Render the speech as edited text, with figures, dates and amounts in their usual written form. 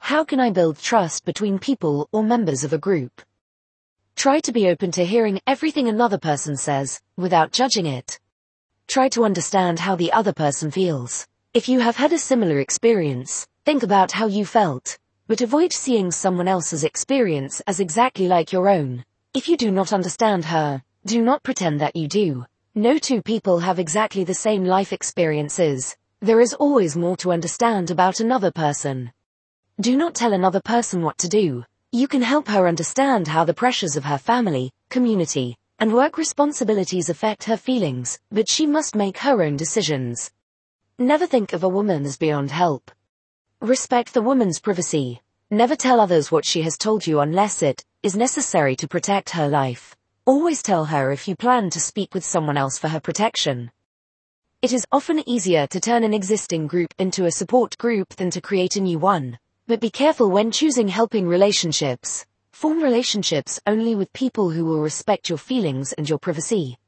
How can I build trust between people or members of a group? Try to be open to hearing everything another person says, without judging it. Try to understand how the other person feels. If you have had a similar experience, think about how you felt, but avoid seeing someone else's experience as exactly like your own. If you do not understand her, do not pretend that you do. No two people have exactly the same life experiences. There is always more to understand about another person. Do not tell another person what to do. You can help her understand how the pressures of her family, community, and work responsibilities affect her feelings, but she must make her own decisions. Never think of a woman as beyond help. Respect the woman's privacy. Never tell others what she has told you unless it is necessary to protect her life. Always tell her if you plan to speak with someone else for her protection. It is often easier to turn an existing group into a support group than to create a new one. But be careful when choosing helping relationships. Form relationships only with people who will respect your feelings and your privacy.